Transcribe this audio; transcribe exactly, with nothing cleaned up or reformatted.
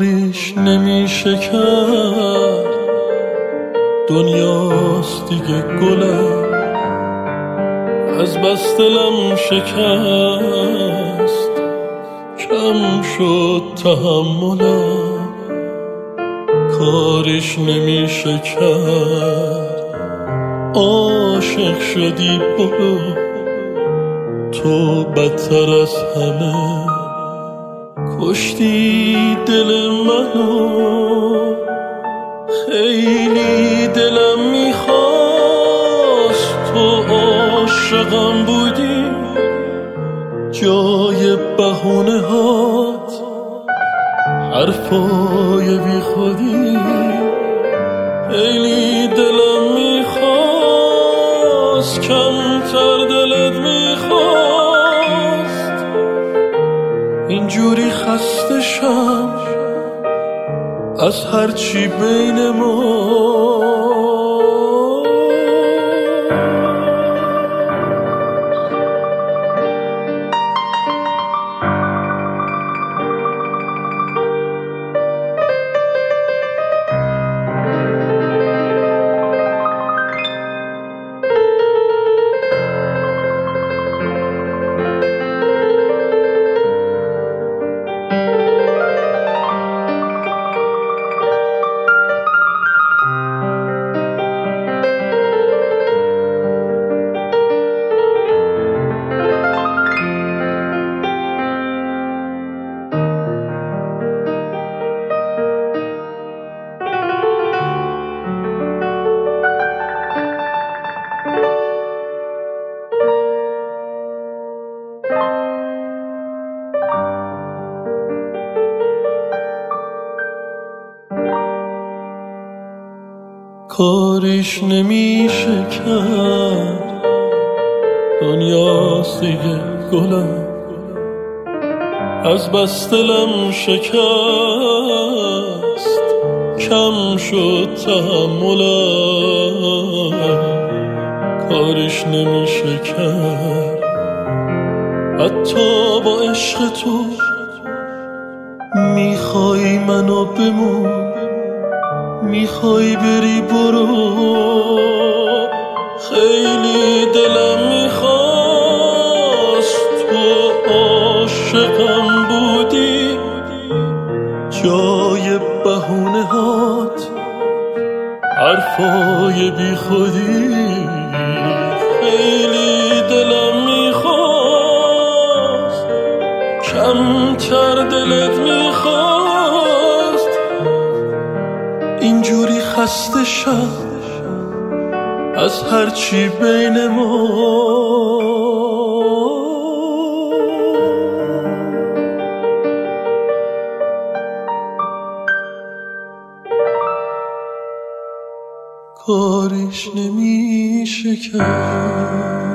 کاریش نمیشه کرد، دنیاست دیگه گلم، از بس دلم شکست، کم شد تحملم، کاریش نمیشه کرد. عاشق شدی برو تو بدتر از همه، کشتی دل منو، خیلی دلم میخواست تو عاشقم بودی، جای بهونه هات حرفای بی خودی، خیلی دلم میخواست، کمتر دلت میخواست، اینجوری خسته شم از هرچی بین ما. کاریش نمیشه کرد، دنیاست دیگه گلم، از بس دلم شکست، کم شد تحملم، کاریش نمیشه کرد. حتی با عشق تو میخوای منو بمون، میخوای بری برو، خیلی دلم میخواست تو عاشقم بودی، جای بهونه هات حرفای بی خودی، خیلی دلم میخواست، کمتر دلت میخواست، اینجوری خسته شد از هرچی بین ما. کاریش نمیشه کرد.